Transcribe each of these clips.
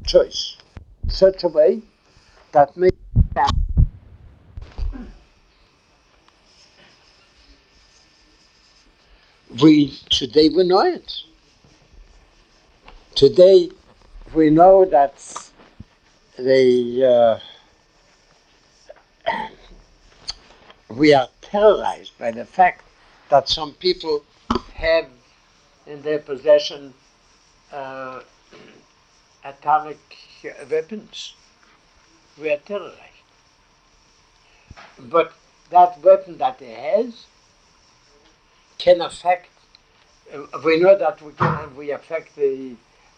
choice in such a way that makes today we know it. Today we know that we are terrorized by the fact that some people have in their possession atomic weapons. We are terrorized. But that weapon that he has can affect. We know that we affect the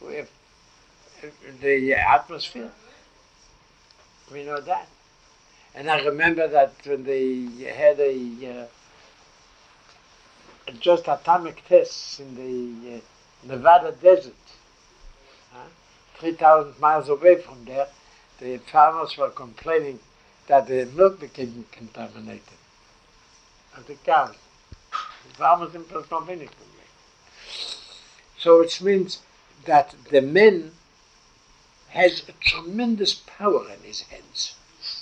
atmosphere. We know that. And I remember that when they had just atomic tests in the Nevada desert, 3,000 miles away from there, the farmers were complaining that the milk became contaminated of the cows. The farmers themselves complaining. So it means that the man has a tremendous power in his hands.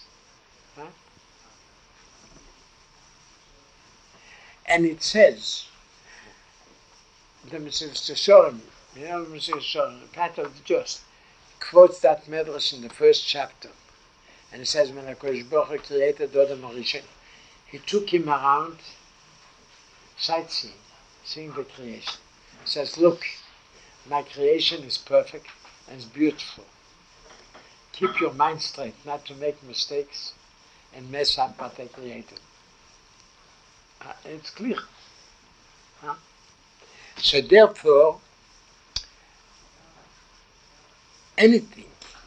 And it says, the Mr. Sholem, Mr. Sholem, the Path of the Just, quotes that Medrash in the first chapter. And it says, when HaKadosh Baruch Hu created Adam HaRishon, he took him around sightseeing, seeing the creation. He says, look, my creation is perfect and it's beautiful. Keep your mind straight, not to make mistakes and mess up what I created. It's clear. So therefore, anything,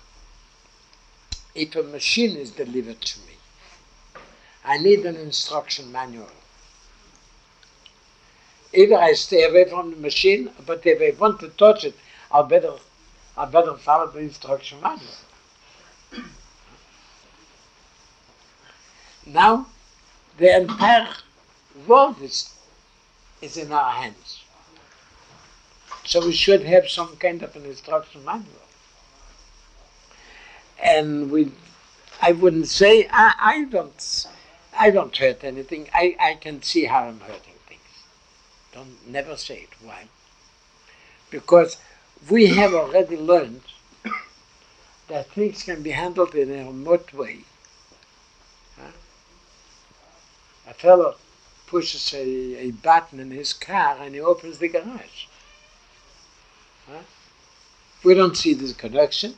if a machine is delivered to me, I need an instruction manual. Either I stay away from the machine, but if I want to touch it, I'll better follow the instruction manual. Now, the entire world is in our hands. So we should have some kind of an instruction manual. And I wouldn't say, I don't hurt anything. I can see how I'm hurting things. Never say it. Why? Because we have already learned that things can be handled in a remote way. A fellow pushes a button in his car and he opens the garage. We don't see this connection.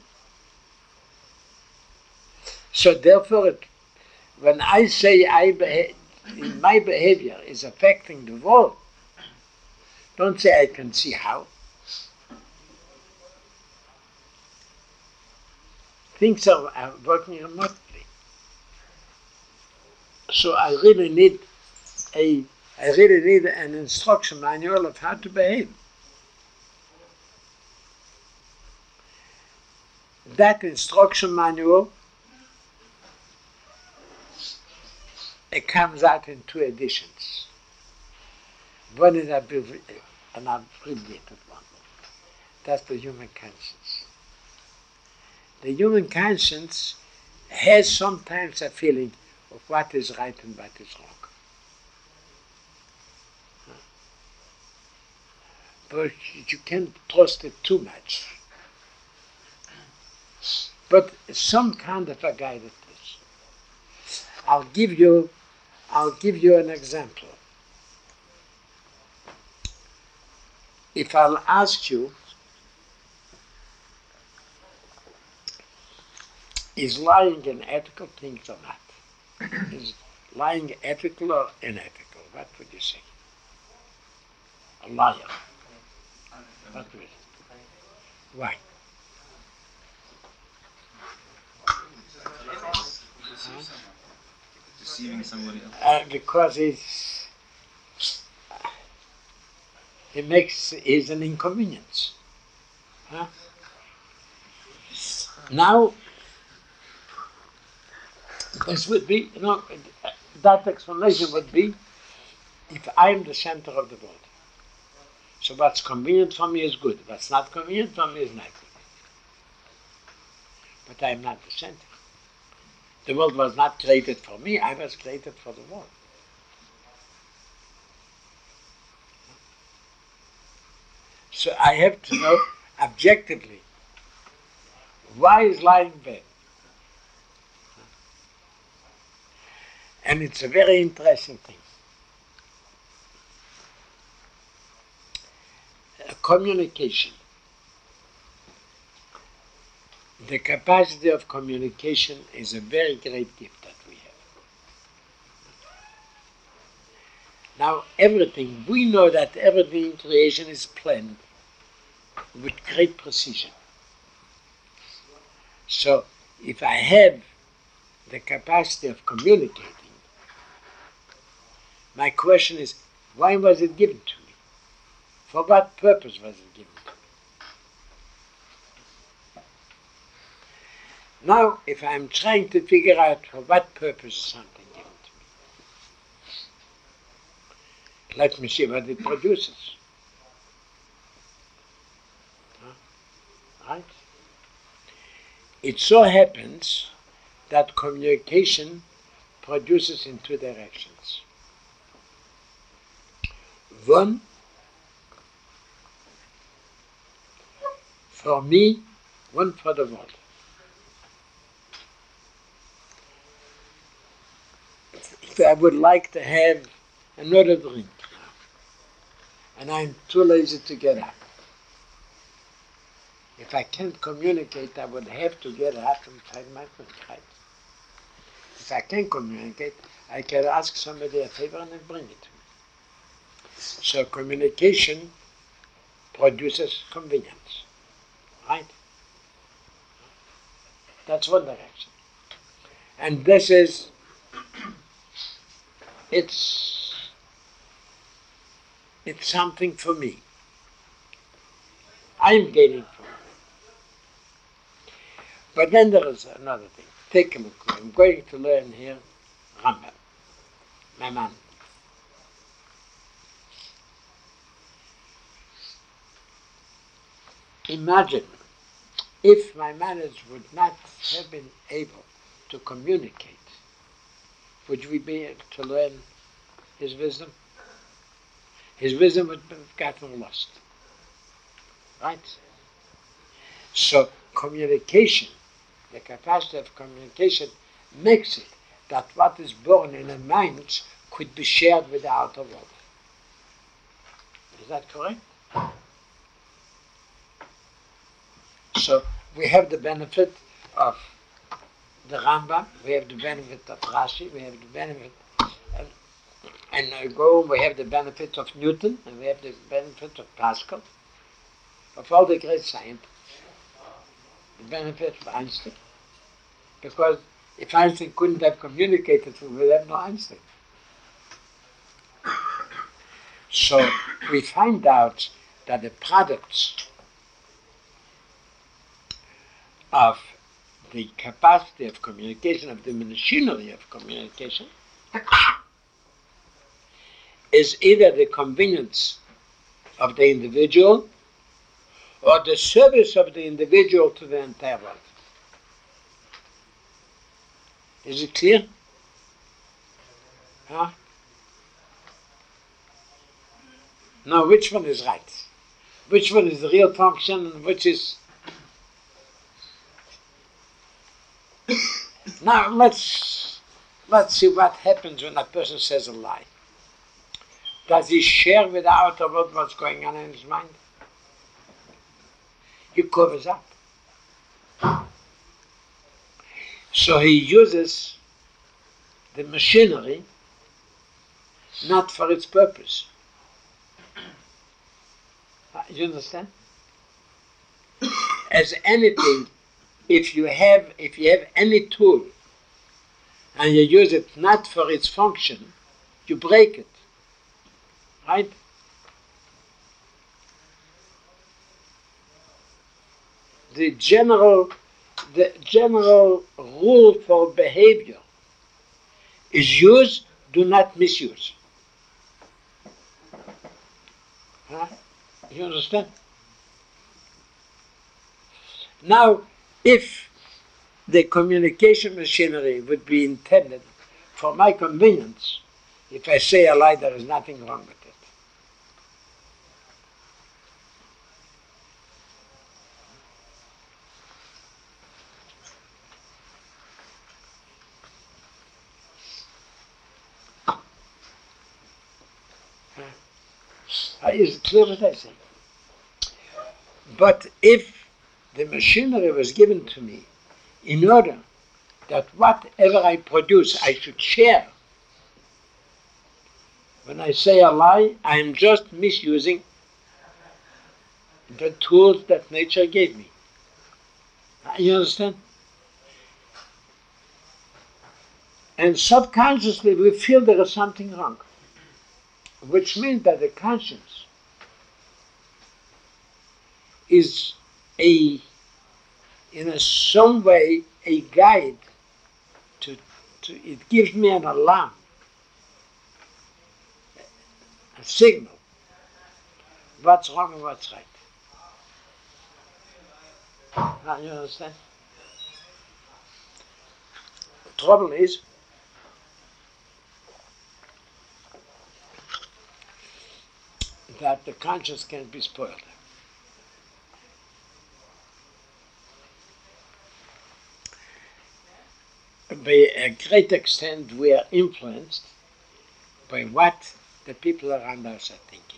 So therefore, when I say my behavior is affecting the world, don't say I can see how. Things are working remotely. So I really need an instruction manual of how to behave. That instruction manual, it comes out in 2 editions. One is an abbreviated one. That's the human conscience. The human conscience has sometimes a feeling of what is right and what is wrong. But you can't trust it too much. But some kind of a guide it is. I'll give you an example. If I'll ask you, is lying an ethical thing or not? Is lying ethical or unethical? What would you say? A liar. What would you say? Why? Deceiving somebody else. Because he's an inconvenience. Now, this would be, that explanation would be if I'm the center of the world. So what's convenient for me is good. What's not convenient for me is not good. but I am not the center. The world was not created for me, I was created for the world. So I have to know objectively, why is lying bad? And it's a very interesting thing. Communication. The capacity of communication is a very great gift that we have. Now everything, we know that everything in creation is planned with great precision. So if I have the capacity of communicating, my question is, why was it given to me? For what purpose was it given to me? Now, if I'm trying to figure out for what purpose is something given to me, let me see what it produces. Right? It so happens that communication produces in two directions. One, for me, one for the world. If I would like to have another drink, and I'm too lazy to get up, if I can't communicate, I would have to get up and find my drink, right? If I can't communicate, I can ask somebody a favor and they bring it to me. So communication produces convenience, right? That's one direction. And this is, it's something for me. I'm gaining from it. But then there is another thing. Take a look. I'm going to learn here Rambam, my man. Imagine if my manners would not have been able to communicate, would we be able to learn his wisdom? His wisdom would have gotten lost. Right? So communication, the capacity of communication, makes it that what is born in a mind could be shared with the outer world. Is that correct? So we have the benefit of the Rambam, we have the benefit of Rashi, we have the benefit, we have the benefit of Newton, and we have the benefit of Pascal, of all the great scientists. The benefit of Einstein, because if Einstein couldn't have communicated, we would have no Einstein. So we find out that the products of the capacity of communication, of the machinery of communication, is either the convenience of the individual or the service of the individual to the entire world. Is it clear? Huh? Now, which one is right? Which one is the real function and which is... Now, let's see what happens when a person says a lie. Does he share with the outer world what's going on in his mind? He covers up. So he uses the machinery not for its purpose. You understand? As anything, if you have any tool and you use it not for its function, you break it. Right? The general rule for behavior is use, do not misuse. Huh? You understand? Now, if the communication machinery would be intended for my convenience. If I say a lie, there is nothing wrong with it. Is it clear what I say? But if the machinery was given to me in order that whatever I produce, I should share. When I say a lie, I am just misusing the tools that nature gave me. You understand? And subconsciously we feel there is something wrong, which means that the conscience is in some way a guide to it gives me an alarm, a signal, what's wrong and what's right. Now you understand? The trouble is that the conscience can be spoiled. By a great extent, we are influenced by what the people around us are thinking.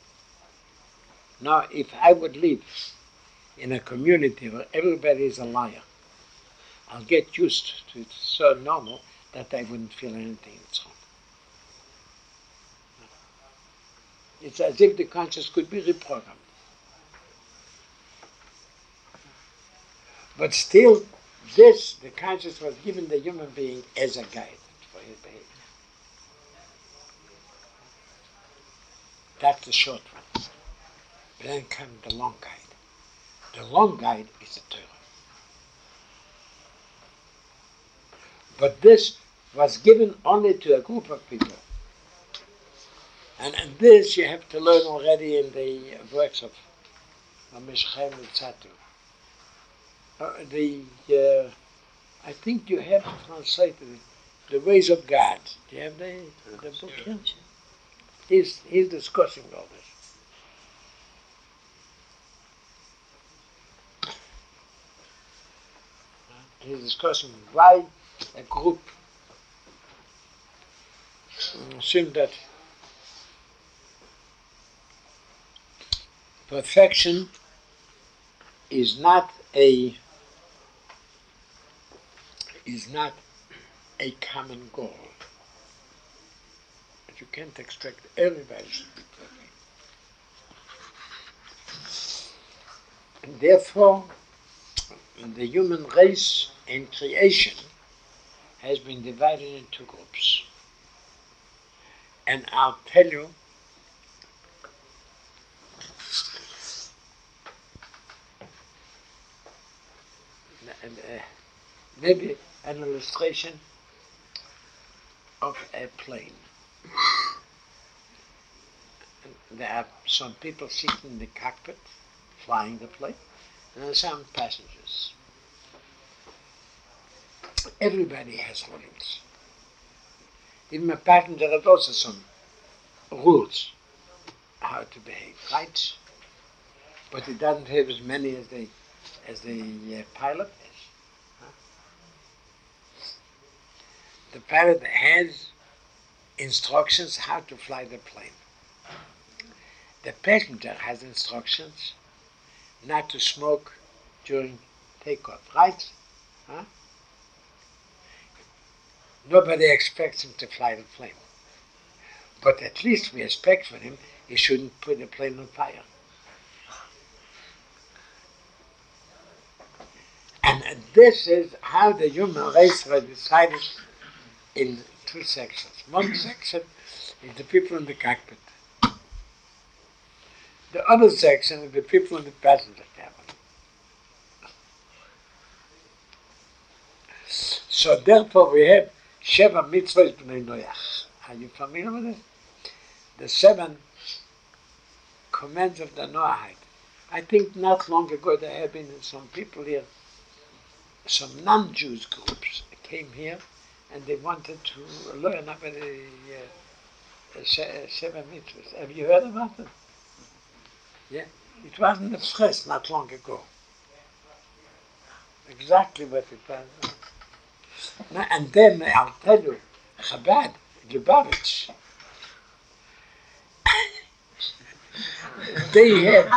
Now, if I would live in a community where everybody is a liar, I'll get used to it so normal that I wouldn't feel anything that's wrong. It's as if the conscience could be reprogrammed. But still, the conscience was given the human being as a guide for his behavior. That's the short one. But then comes the long guide. The long guide is the Torah. But this was given only to a group of people. And this you have to learn already in the works of Mishchaim Luzzatto. I think you have translated it, The Ways of God. Do you have the book here? He's discussing all this. He's discussing why a group assumed that perfection is not a common goal. But you can't expect everybody should be perfect. And therefore, the human race in creation has been divided into two groups. And I'll tell you, maybe an illustration of a plane. There are some people sitting in the cockpit, flying the plane, and there are some passengers. Everybody has rules. Even a passenger has also some rules how to behave, right? But he doesn't have as many as the pilot has. The pilot has instructions how to fly the plane. The passenger has instructions not to smoke during takeoff, right? Huh? Nobody expects him to fly the plane. But at least we expect from him he shouldn't put the plane on fire. And this is how the human race was decided in two sections. One section is the people in the cockpit. The other section is the people in the passenger cabin. So therefore we have Sheva Mitzvahs B'nai Noach. Are you familiar with it? The 7 commands of the Noahide. I think not long ago there have been some people here some non-Jews groups came here and they wanted to learn about the Seven Mitzvahs. Have you heard about it? Yeah. It was in the press not long ago. Exactly what it was. Now, and then I'll tell you, Chabad, Lubavitch, they had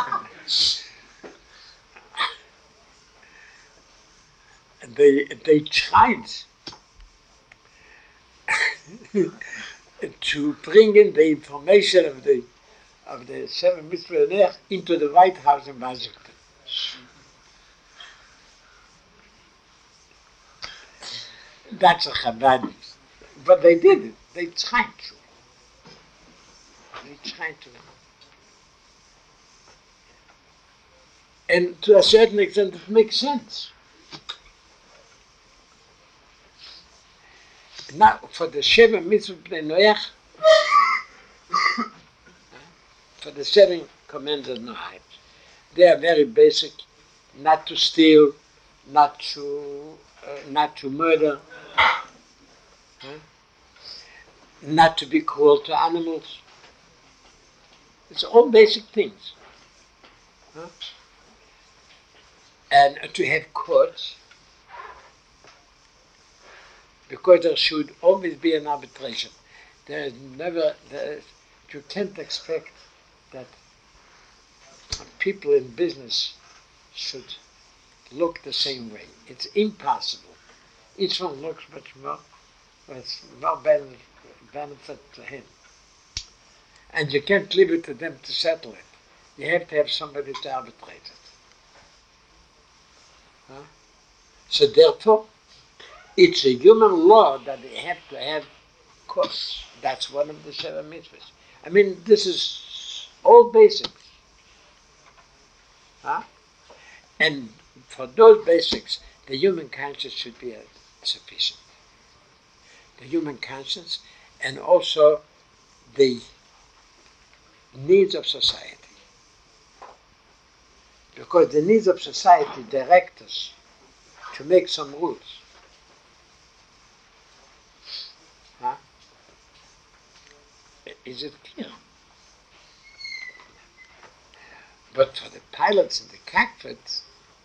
they tried to bring in the information of the Seven Mitzvahs into the White House in Washington. That's a Chabad. But they did it. They tried to. And to a certain extent, it makes sense. Now, for the Seven Mitzvot Bnei Noach, for the seven commands of Noach, they are very basic: not to steal, not to murder, not to be cruel to animals. It's all basic things. And to have courts, because there should always be an arbitration. You can't expect that people in business should look the same way. It's impossible. Each one looks much more, with more benefit to him. And you can't leave it to them to settle it. You have to have somebody to arbitrate it. So therefore, it's a human law that they have to have courts. That's one of the seven mitzvahs. I mean, this is all basics. And for those basics, the human conscience should be sufficient. The human conscience and also the needs of society. Because the needs of society direct us to make some rules. Is it clear? But for the pilots in the cockpit,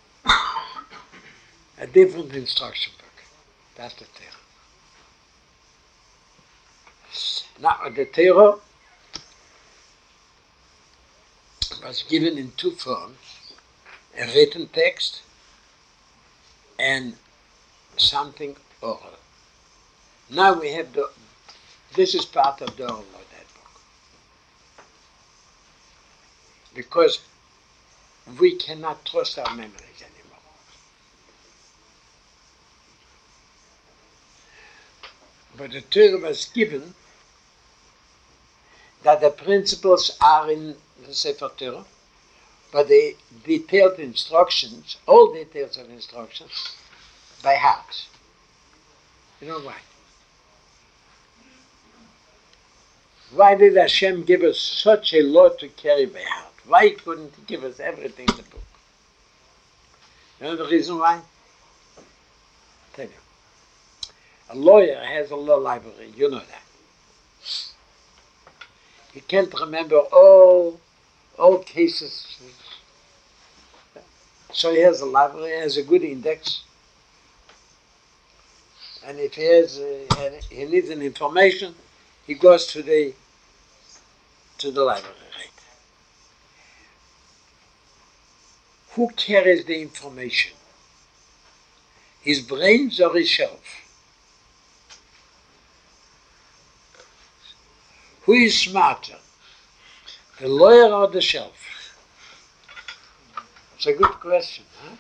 a different instruction book. That's the Torah. Now, the Torah was given in two forms: a written text and something oral. Now we have this is part of the oral law, that book. Because we cannot trust our memories anymore. But the Torah was given that the principles are in the Sefer Torah, but the detailed instructions, all details of instructions, by heart. You know why? Why did Hashem give us such a law to carry by heart? Why couldn't He give us everything in the book? You know the reason why? I'll tell you. A lawyer has a law library, you know that. He can't remember all cases. So he has a library, he has a good index. And if he needs an information, he goes to the library, right? Who carries the information? His brains or his shelf? Who is smarter, the lawyer or the shelf? It's a good question, huh?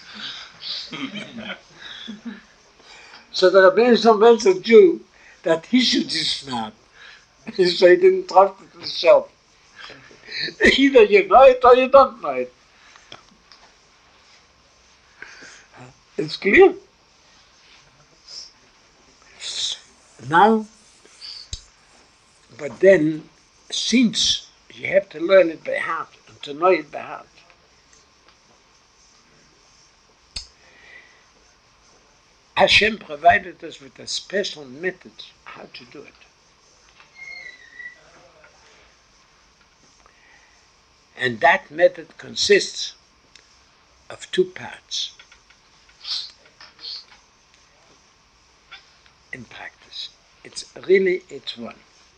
So the Rabbeinu convinced a Jew that he should be smart. So he didn't trust it himself. Either you know it or you don't know it. It's clear. Now, but then, since you have to learn it by heart and to know it by heart, Hashem provided us with a special method how to do it. And that method consists of two parts in practice. It's one.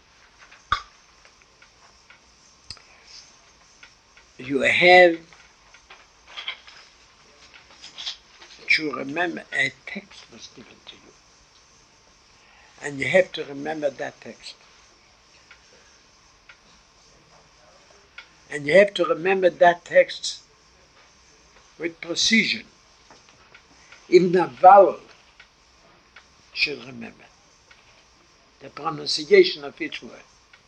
You have to remember a text was given to you. And you have to remember that text. And you have to remember that text with precision. Even a vowel should remember the pronunciation of each word.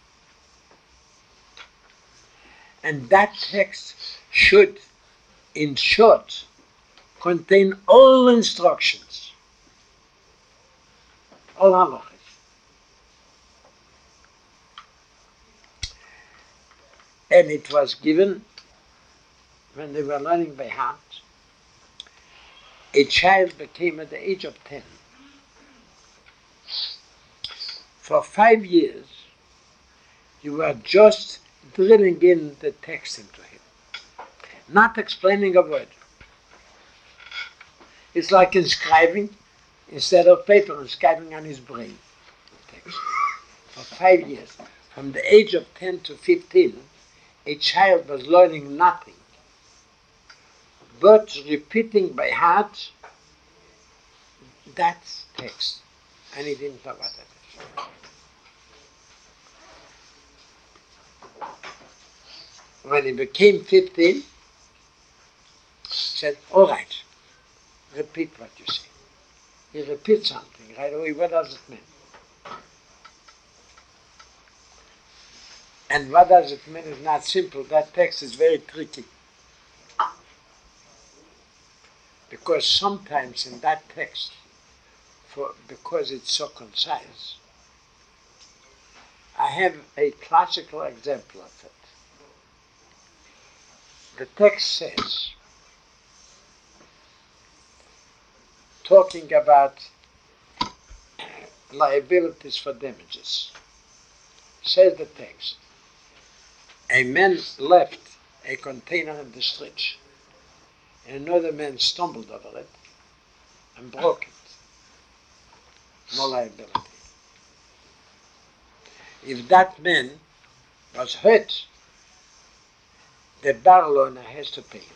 And that text should, in short, contain all instructions, all halachas. And it was given when they were learning by heart. A child became at the age of 10. For 5 years, you were just drilling in the text into him, not explaining a word. It's like inscribing, instead of paper, inscribing on his brain. Text. For 5 years, from the age of 10 to 15, a child was learning nothing, but repeating by heart that text, and he didn't know what that is. When he became 15, he said, all right, repeat what you say. He repeats something right away. What does it mean? And what does it mean is not simple. That text is very tricky. Because sometimes in that text, because it's so concise, I have a classical example of it. The text says, talking about liabilities for damages, says the text, a man left a container in the street, and another man stumbled over it and broke it. No liability. If that man was hurt, the barrel owner has to pay him.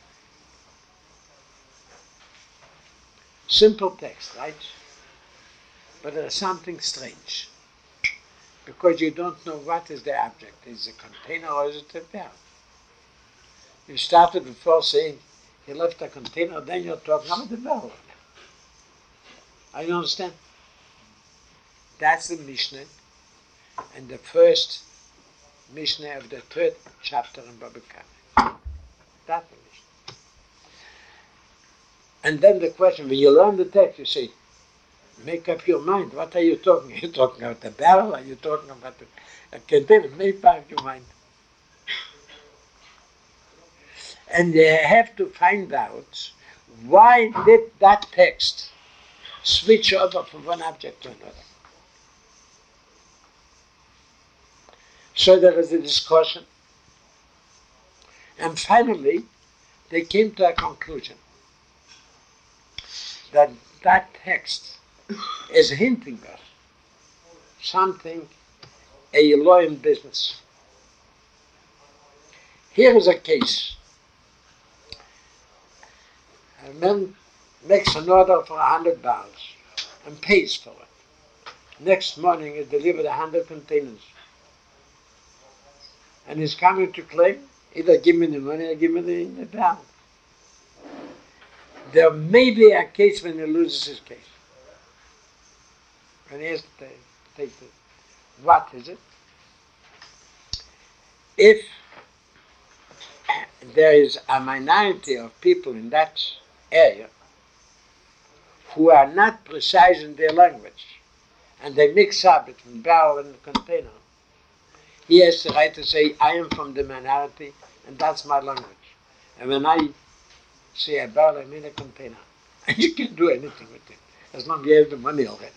Simple text, right? But there's something strange. Because you don't know what is the object. Is it a container or is it a barrel? You started before saying he left a container, then you're talking about the barrel. Are you understand? That's the Mishnah, and the first Mishnah of the 3rd chapter in Baba Kama. That's the Mishnah. And then the question, when you learn the text, you say, make up your mind. What are you talking? Are you talking about the barrel? Are you talking about a container? Make up your mind. And you have to find out why did that text switch over from one object to another. So there is a discussion. And finally, they came to a conclusion that that text is hinting us something, a law in business. Here is a case. A man makes an order for 100 barrels and pays for it. Next morning he delivered 100 containers. And he's coming to claim, either give me the money or give me the barrel. There may be a case when he loses his case. When he has to take it. What is it? If there is a minority of people in that area who are not precise in their language, and they mix up between barrel and container, he has the right to say, I am from the minority, and that's my language. And when I say a barrel, I mean a container. And you can't do anything with it. as long as you have the money already.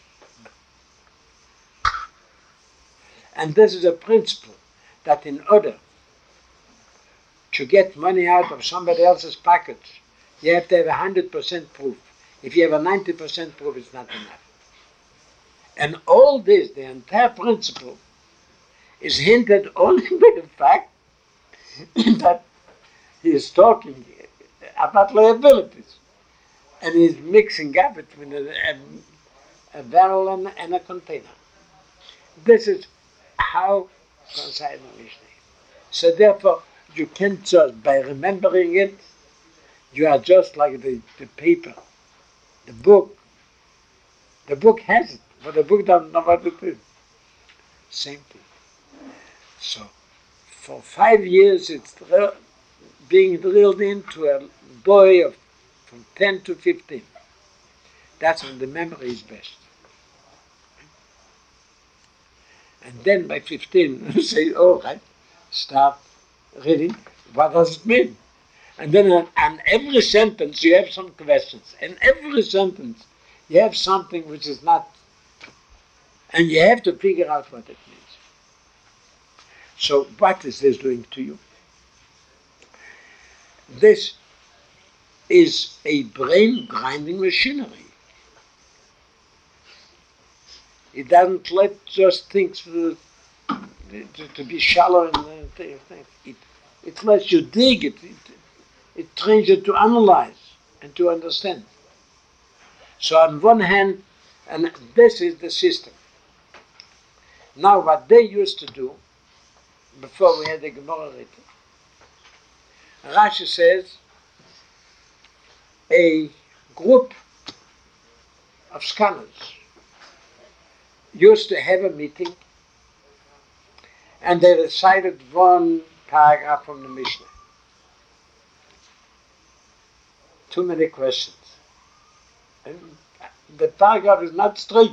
And this is a principle that in order to get money out of somebody else's pockets, you have to have 100% proof. If you have a 90% proof, it's not enough. And all this, the entire principle, is hinted only by the fact that he is talking about liabilities. And he's mixing up between a barrel and a container. This is how concise the Mishnah is. So therefore, you can't just, by remembering it, you are just like the paper, the book. The book has it, but the book doesn't know what it is. Same thing. So, for 5 years, it's being drilled into a boy from 10 to 15. That's when the memory is best. And then by 15, you say, all right, start reading. What does it mean? And then on every sentence, you have some questions. In every sentence, you have something which is not, and you have to figure out what it means. So what is this doing to you? This is a brain-grinding machinery. It doesn't let just things to be shallow and things. It lets you dig it. It trains you to analyze and to understand. So on one hand, and this is the system. Now what they used to do, before we had the Gemara written, Rashi says, a group of scholars used to have a meeting and they recited one paragraph from the Mishnah. Too many questions. And the paragraph is not straight.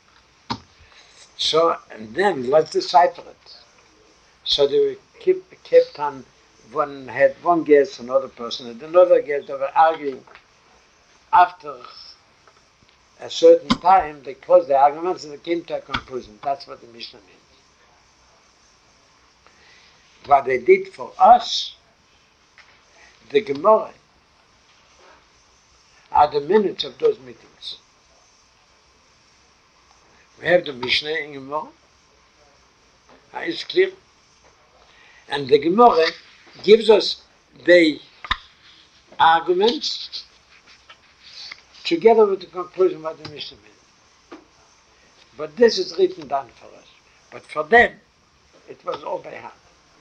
So, and then let's decipher it. So they were kept on, one had one guess, another person, and another guess. They were arguing. After a certain time, they closed the arguments and they came to a conclusion. That's what the Mishnah means. What they did for us, the Gemara, are the minutes of those meetings. We have the Mishnah in Gemara. It's clear. And the Gemara gives us the arguments together with the conclusion what the Mishnah means. But this is written down for us. But for them, it was all by heart.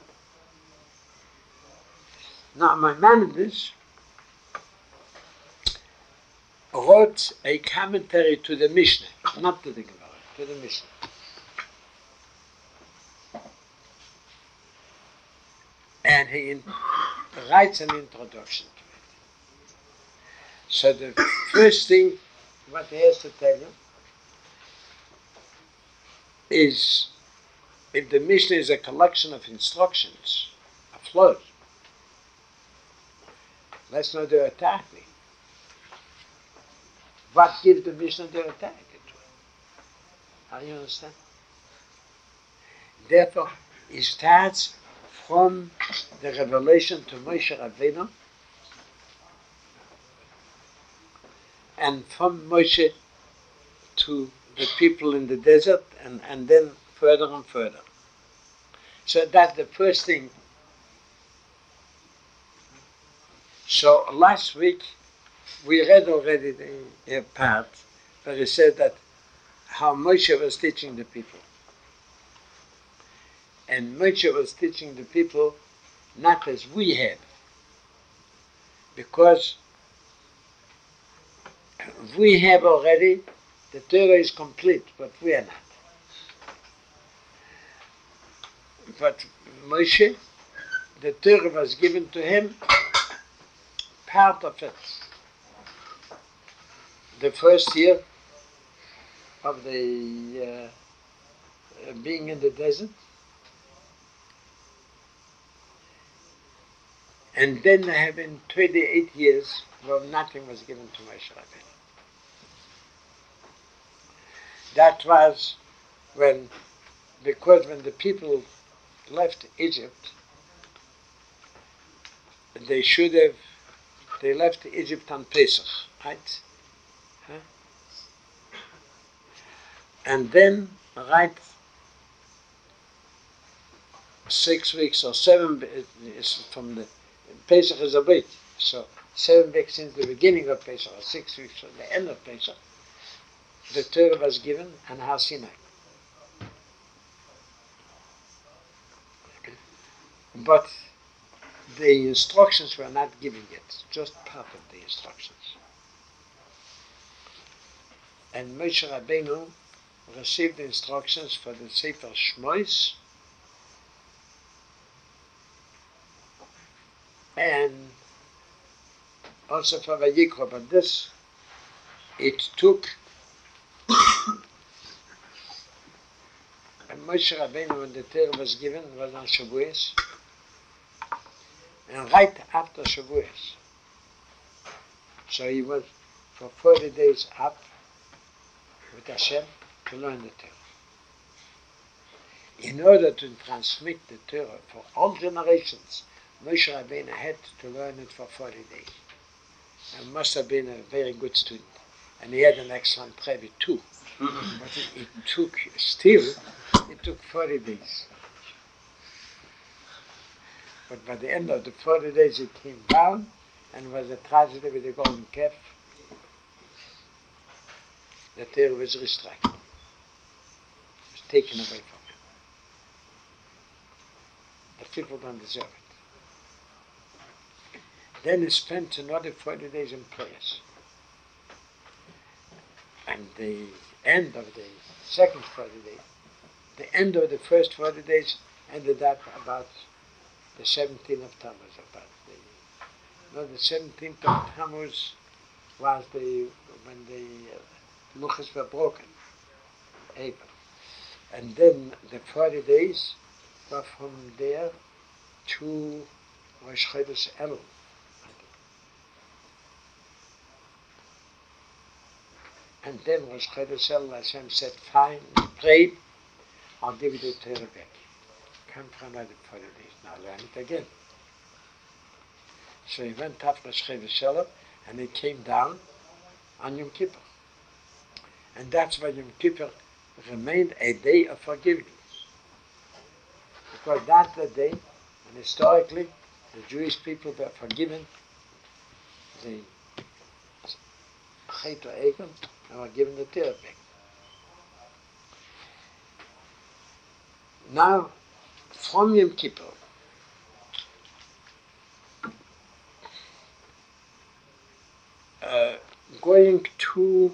Now, Maimonides wrote a commentary to the Mishnah, not to the Gemara, to the Mishnah. And he writes an introduction to it. So the first thing what he has to tell you is, if the Mishnah is a collection of instructions, of laws, let's not do attack me. What gives the Mishnah the attack? How do you understand? Therefore, it starts from the revelation to Moshe Rabbeinu, and from Moshe to the people in the desert, and then further and further. So that's the first thing. So last week we read already the part where he said that how Moshe was teaching the people. And Moshe was teaching the people not as we have, because we have already, the Torah is complete, but we are not. But Moshe, the Torah was given to him, part of it. The first year of the being in the desert, and then there have been 28 years where nothing was given to Moshe Rabbeinu. That was because when the people left Egypt, they left Egypt on Pesach, right? Huh? And then, right, 6 weeks or 7, is from the, Pesach is a week, so 7 weeks since the beginning of Pesach, or 6 weeks from the end of Pesach, the Torah was given on Har Sinai. But the instructions were not given yet, just part of the instructions. And Moshe Rabbeinu received the instructions for the Sefer Shmois, and also for Vayikra, but this, it took, and Moshe Rabbeinu, when the Torah was given, was on Shavuos, and right after Shavuos. So he was for 40 days up with Hashem to learn the Torah. In order to transmit the Torah for all generations, Moshe Rabbeinu had to learn it for 40 days. And must have been a very good student. And he had an excellent Rebbe too. But it took 40 days. But by the end of the 40 days it came down, and was a tragedy with the golden calf. The Torah was restricted. It was taken away from him. The people don't deserve it. Then he spent another 40 days in prayers. And the end of the second 40 days, the end of the first 40 days ended up about the 17th of Tammuz. The 17th of Tammuz was when the luchos were broken, April. And then the 40 days were from there to Rosh Chodesh Elul. And then Rosh Chodesh Elul, Hashem said, fine, we prayed, I'll give you the Torah back. Come for another 40 days, now learn it again. So he went up Rosh Chodesh Elul, and he came down on Yom Kippur. And that's why Yom Kippur remained a day of forgiveness. Because that's the day when historically the Jewish people were forgiven the Chet Egel and were given the Torah back. Now, from Yom Kippur, going to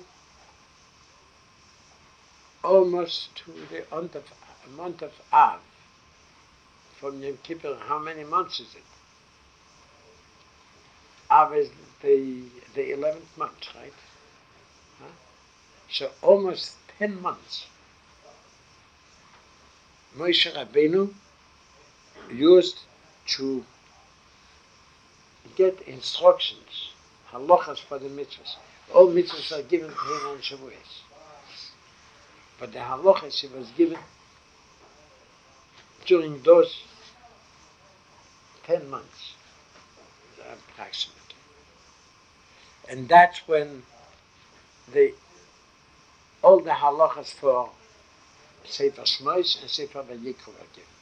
almost to the month of Av, from Yom Kippur, how many months is it? Av is the 11th month, right? Huh? So almost 10 months. Moshe Rabbeinu used to get instructions, halachas for the mitzvahs. All mitzvahs are given to him on Shavuos. But the halachas he was given during those 10 months, approximately. And that's when all the halachas for Sefer Shmois and Sefer Vayikra were given.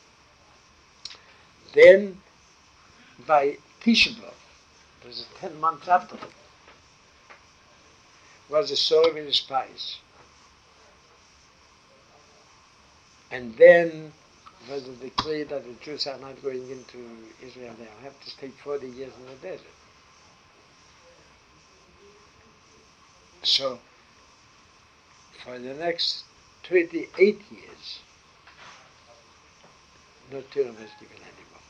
Then, by Tisha B'Av, it was 10 months after it, was the story with the spies. And then was the decree that the Jews are not going into Israel. They have to stay 40 years in the desert. So, for the next 28 years, no Torah was given anymore.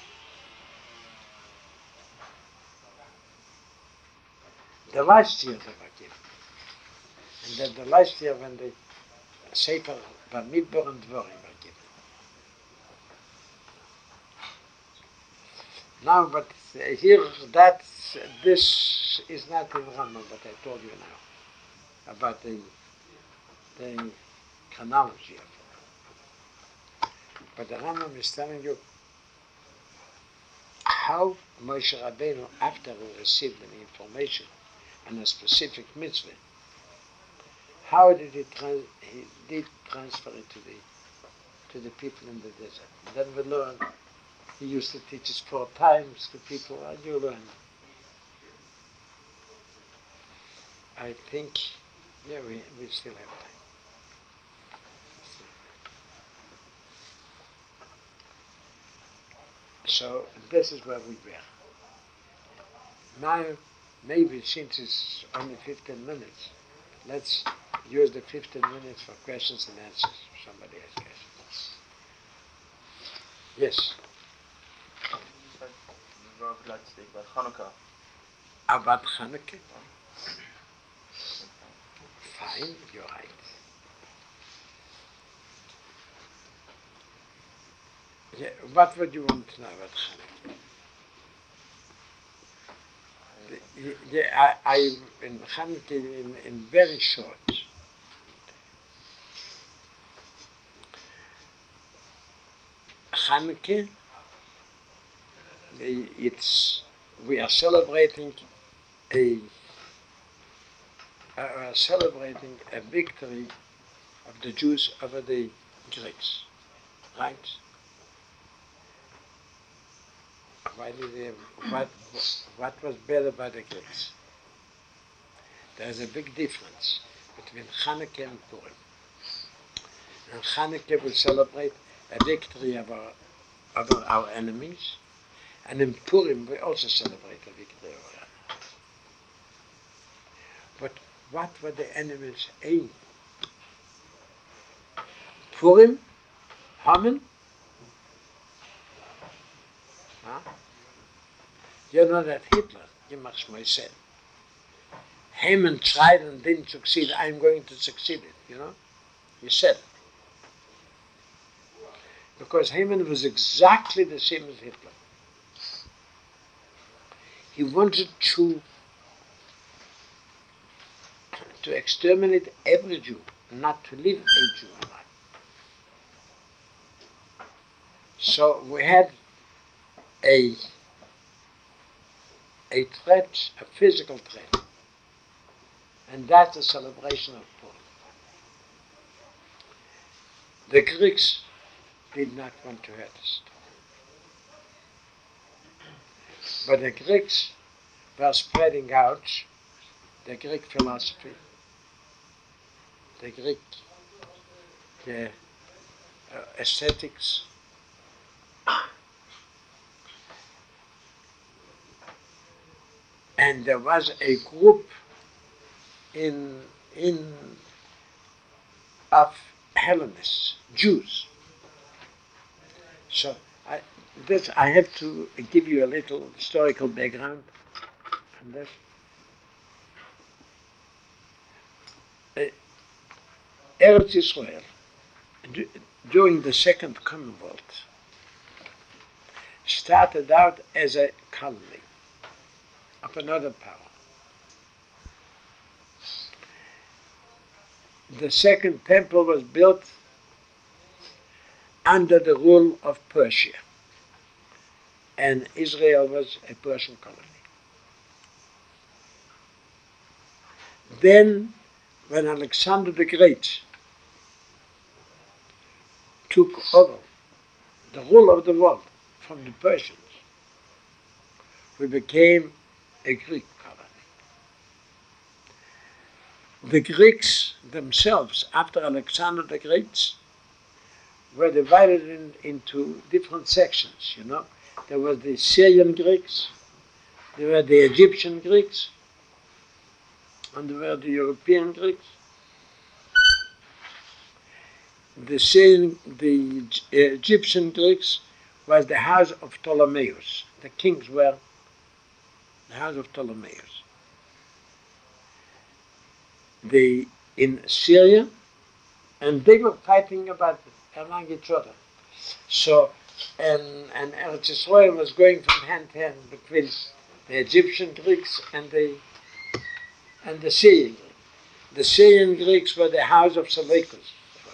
The last year they were given. And then the last year when the Sefer Bamidbar and Dvorim were given. Now, but here, this is not in Rambam, what I told you now, about the the chronology of it. But the Rambam is telling you how Moshe Rabbeinu, after he received the information on a specific mitzvah, how did he did transfer it to the people in the desert. And then we learn, he used to teach us 4 times to people, and you learn. I think, yeah, we still have time. So this is where we were. Now, maybe since it's only 15 minutes, let's use the 15 minutes for questions and answers. Somebody has questions. Yes? I would like to speak about Hanukkah. About Hanukkah? Fine, you're right. Yeah, what would you want to know about Hanukkah? Yeah, I in Hanukkah, in very short. Hanukkah, we are celebrating a victory of the Jews over the Greeks, right? Why did they, what was better by the Greeks? There's a big difference between Hanukkah and Purim. And Hanukkah will celebrate a victory over our enemies, and in Purim we also celebrate a victory over our enemies. But what were the enemies' aim? Purim? Haman? Huh? You know that Hitler, Yimach Shmoy said, Haman tried and didn't succeed, I'm going to succeed it, you know? He said it. Because Haman was exactly the same as Hitler. He wanted to exterminate every Jew, not to leave a Jew alive. So we had a threat, a physical threat, and that's the celebration of Purim. The Greeks did not want to hurt us. But the Greeks were spreading out the Greek philosophy, the Greek aesthetics, and there was a group of Hellenists, Jews. So I have to give you a little historical background on this. Eretz Israel, during the Second Commonwealth, started out as a colony of another power. The Second Temple was built under the rule of Persia, and Israel was a Persian colony. Then, when Alexander the Great took over the rule of the world from the Persians, we became a Greek colony. The Greeks themselves, after Alexander the Great, were divided into different sections, you know. There were the Syrian Greeks, there were the Egyptian Greeks, and there were the European Greeks. The Egyptian Greeks was the house of Ptolemaeus. The kings were the house of Ptolemaeus. In Syria, and they were fighting among each other. So, and Eretz Israel was going from hand to hand between the Egyptian Greeks and the Syrian Greeks. The Syrian Greeks were the house of Seleucus.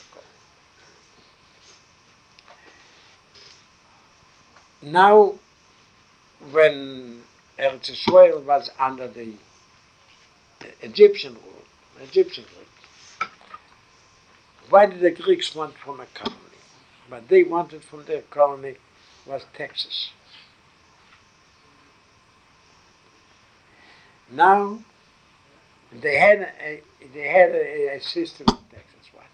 Now, when Eretz Yisrael was under the Egyptian rule, Egyptian Greeks, why did the Greeks want from a colony? What they wanted from their colony was taxes. Now, they had a system of taxes. What?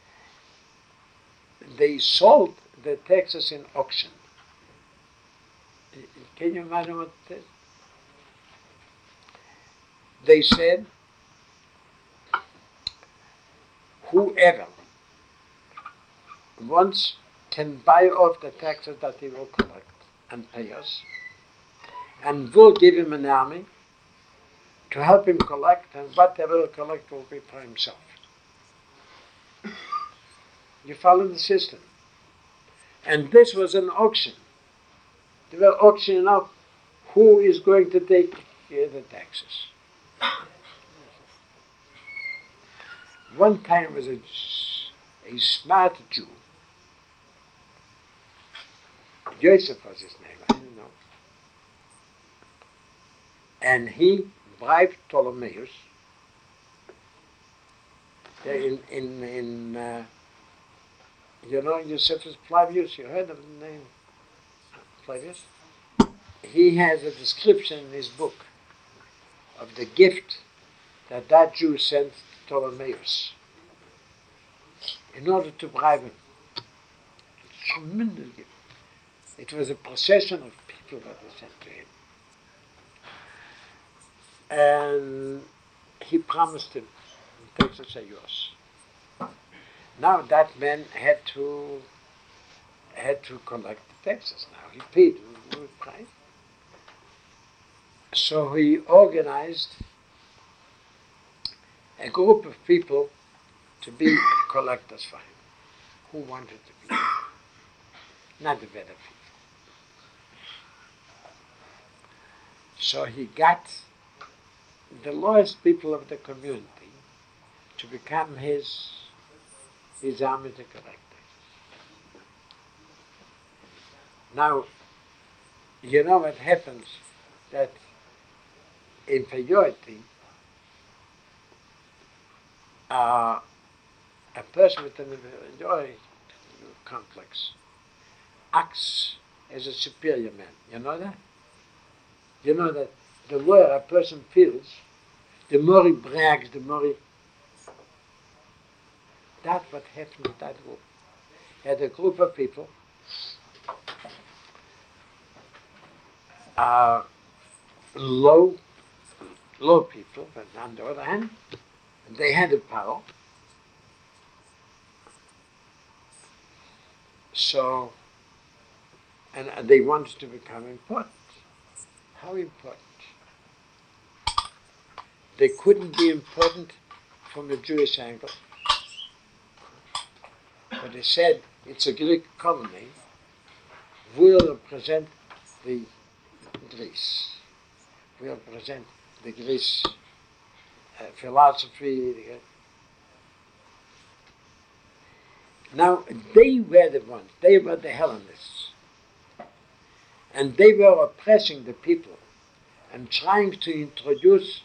They sold the taxes in auction. Can you imagine what it is? They said, whoever once can buy off the taxes that he will collect and pay us, and we'll give him an army to help him collect, and whatever he'll collect will be for himself. You follow the system. And this was an auction. They were auctioning off who is going to take the taxes. One time was a smart Jew. Joseph was his name, I don't know. And he bribed Ptolemaeus you know, Josephus Flavius, you heard of the name Flavius? He has a description in his book of the gift that Jew sent to Ptolemaeus in order to bribe him. It's a tremendous gift. It was a procession of people that were sent to him. And he promised him, taxes are yours. Now that man had to collect the taxes. Now he paid the price. So he organized a group of people to be collectors for him, who wanted to be, not the better people. So he got the lowest people of the community to become his army to collect taxes. Now, you know what happens, that inferiority, a person with an inferiority complex acts as a superior man. You know that? You know that the more a person feels, the more he brags, the more he... That's what happened with that group. He had a group of people, low people, but on the other hand, they had the power. So, and they wanted to become important. How important? They couldn't be important from a Jewish angle. But they said, it's a Greek colony, we'll represent the Greece. We'll represent the Greece philosophy. Now, they were the ones, they were the Hellenists. And they were oppressing the people and trying to introduce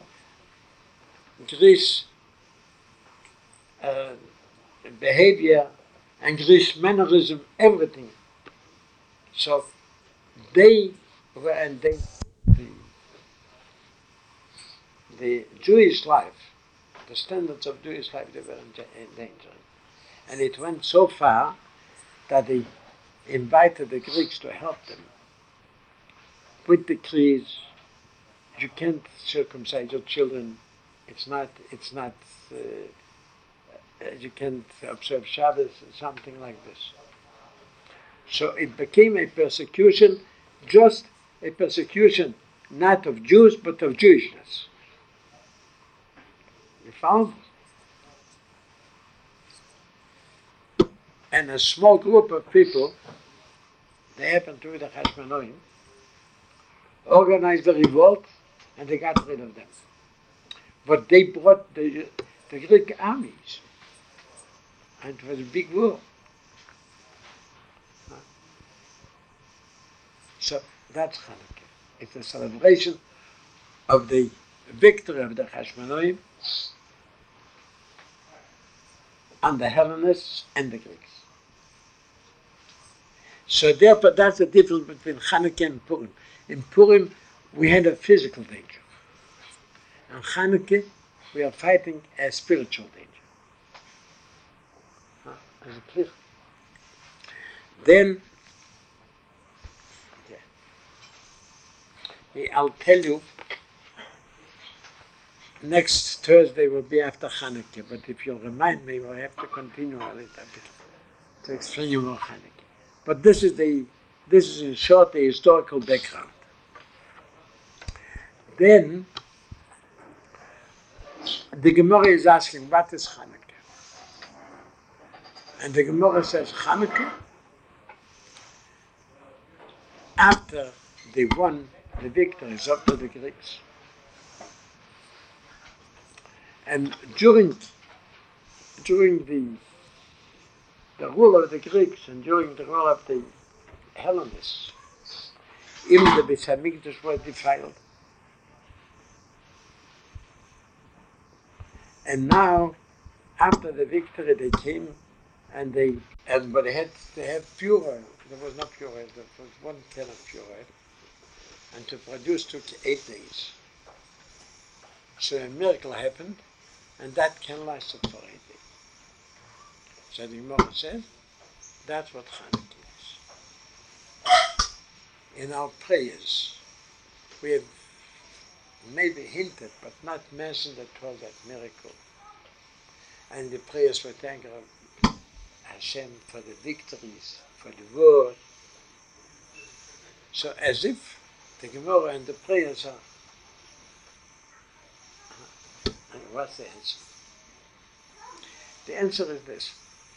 Greece behavior and Greece mannerism, everything. So they were, and the Jewish life, the standards of Jewish life, they were in danger. And it went so far that they invited the Greeks to help them with decrees. You can't circumcise your children. It's not. You can't observe Shabbos, something like this. So it became a persecution, just a persecution not of Jews but of Jewishness. You found? And a small group of people, they happened to be the Hashmonaim, organized a revolt and they got rid of them. But they brought the Greek armies. And it was a big war. So that's Hanukkah. It's a celebration of the victory of the Hashmonaim and the Hellenists and the Greeks. So therefore that's the difference between Hanukkah and Purim. In Purim we had a physical danger. In Hanukkah we are fighting a spiritual danger. Is it clear? Then I'll tell you, next Thursday will be after Hanukkah, but if you'll remind me, we'll have to continue a little bit to explain you more Hanukkah. But this is in short the historical background. Then the Gemara is asking, what is Hanukkah? And the Gemara says, Hanukkah, after they won the victories over the Greeks, and during the rule of the Greeks and during the rule of the Hellenists, even the Beis Hamikdash was defiled. And now, after the victory, they came but they had pure oil. There was not pure oil, there was 1 can of pure oil. And to produce took 8 days. So a miracle happened, and that can lasted for 8 days. So the Gemara says, that's what Hanukkah is. In our prayers, we have maybe hinted, but not mentioned at all that miracle. And the prayers were thanking Hashem for the victories, for the war. So as if the Gemara and the prayers are. And what's the answer? The answer is this.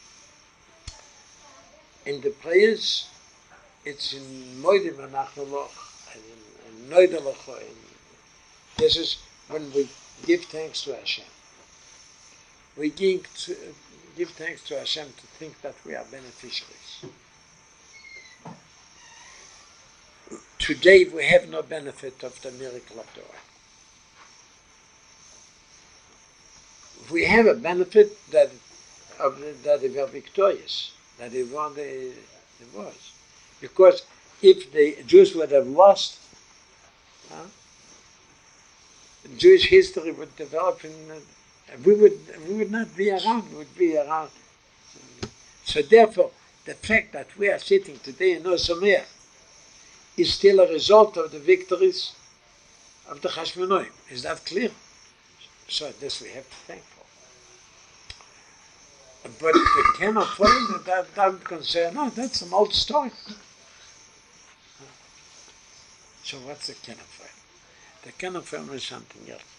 In the prayers, it's in Moedim Anachnoloch and in Neudaloch. This is when we give thanks to Hashem. We give thanks to Hashem to think that we are beneficiaries. Today we have no benefit of the miracle of the oil. We have a benefit that they were victorious, that they won the wars. Because if the Jews would have lost, Jewish history would develop we would not be around, we would be around. So therefore, the fact that we are sitting today in Ozomer is still a result of the victories of the Hashmonaim. Is that clear? So this we have to thank for. But the can of oil, that concern, no, that's an old story. So what's the can of oil? The can of oil is something else.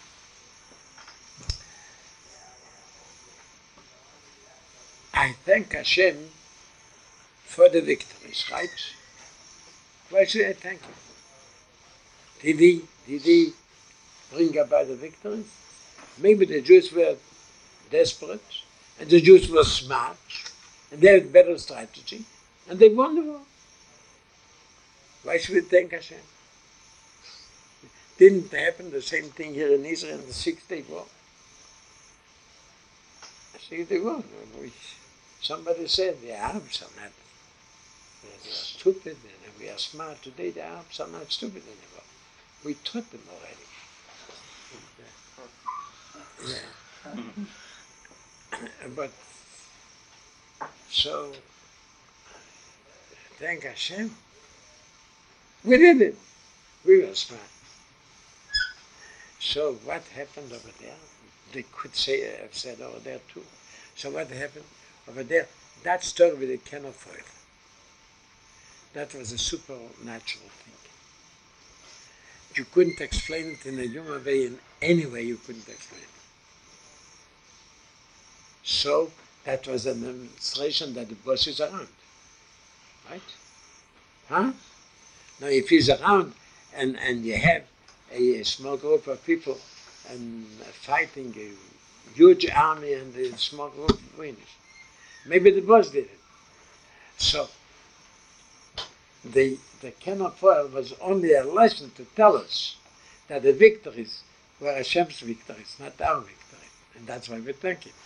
I thank Hashem for the victories, right? Why should I thank him? Did he bring about the victories? Maybe the Jews were desperate, and the Jews were smart, and they had better strategy, and they won the war. Why should we thank Hashem? Didn't happen the same thing here in Israel in the 6-Day War? The 6-Day War, somebody said the Arabs are not, they are stupid, and we are smart today. The Arabs are not stupid anymore. We taught them already. Yeah. But so, thank Hashem. We did it. We were smart. So what happened over there? They could have said over there too. So what happened over there? That story with the can of oil. That was a supernatural thing. You couldn't explain it in a human way, in any way you couldn't explain it. So that was a demonstration that the boss is around. Right? Huh? Now if he's around and you have a small group of people and fighting huge army and the small group wins. Maybe the boss did it. So the Kenner Poel was only a lesson to tell us that the victories were Hashem's victories, not our victory. And that's why we thank Him.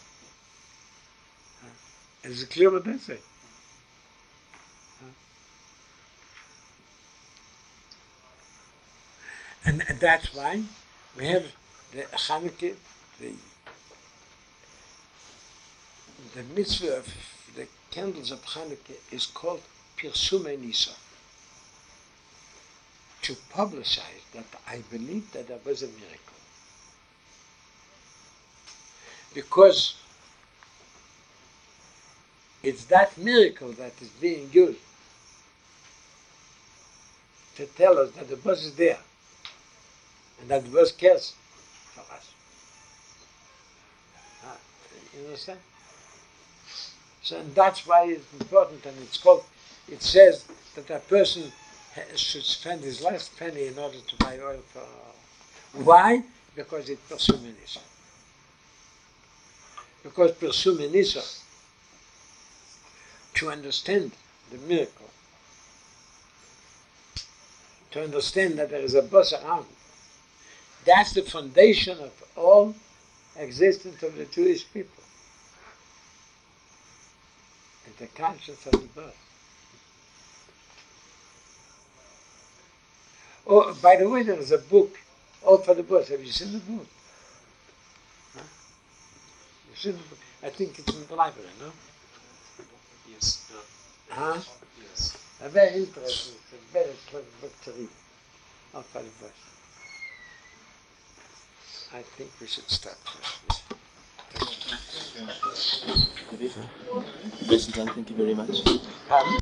Is it clear what I say? And that's why we have the Hanukkah, the mitzvah of the candles of Hanukkah is called Pirsumei Nisa. To publicize that I believe that there was a miracle. Because it's that miracle that is being used to tell us that the boss is there and that the boss cares for us. You understand? So and that's why it's important, and it says that a person should spend his last penny in order to buy oil for. Why? Because it's Pirsumei Nisa. Because Pirsumei Nisa, to understand the miracle, to understand that there is a boss around, that's the foundation of all existence of the Jewish people. And the conscience of the boss. Oh, by the way, there is a book, All for the Boss. Have you seen the book? Huh? You've seen the book? I think it's in the library, no? Yes. Huh? Yes. A very interesting, it's a very clever book to read. All for the Boss. I think we should start. Thank you very much. Pardon?